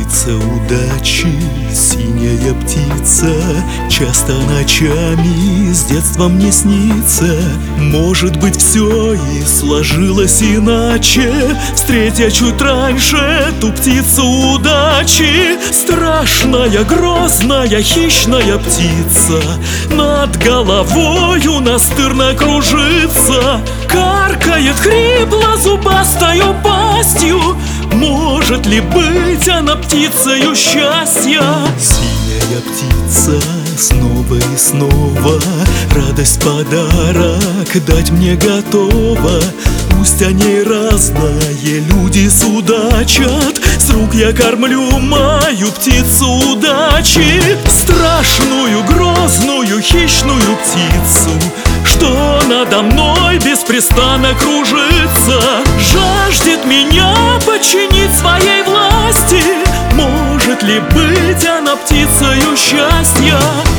птица удачи, синяя птица, часто ночами с детства мне снится. Может быть, все и сложилось иначе, встретя чуть раньше ту птицу удачи. Страшная, грозная, хищная птица над головою настырно кружится, каркает хрипло зубастою пастью. Может ли быть она птицею счастья? Синяя птица снова и снова радость подарок дать мне готова. Пусть о ней разные люди судачат, с рук я кормлю мою птицу удачи. Страшную, грозную, хищную птицу, что надо мной беспрестанно кружится, жаждет меня подчинить своей власти. Может ли быть она птицею счастья?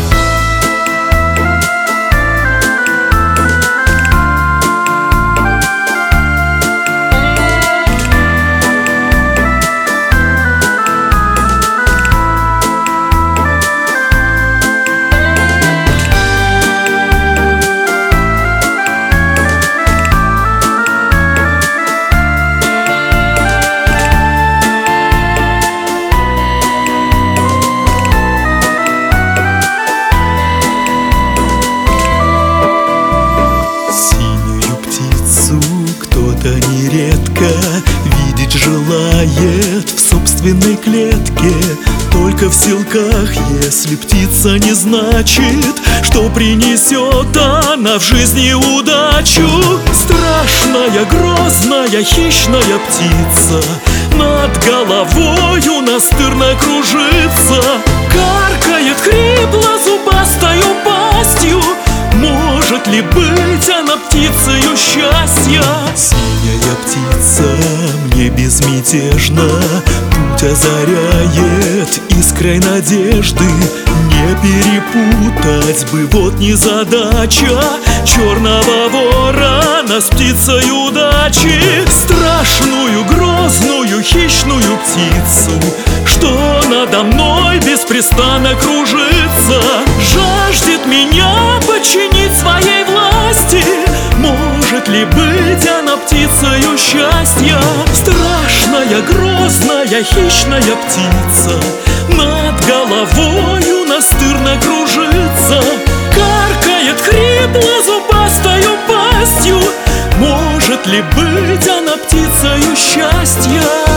Кто-то нередко видеть желает в собственной клетке, только в силках, если птица не значит, что принесет она в жизни удачу. Страшная, грозная, хищная птица над головою настырно кружится, каркает хрипло зубастою пастью. Может ли быть она птицею счастья? Синяя птица мне безмятежно путь озаряет искрой надежды. Не перепутать бы вот незадача черного ворона с птицей удачи. Страшную, грозную, хищную птицу, что надо мной беспрестанно кружится, жаждет меня подчинить своей власти. Может ли быть она птицею счастья? Страшная, грозная, хищная птица над головою настырно кружится, каркает хрипло зубастою пастью. Может ли быть она птицею счастья?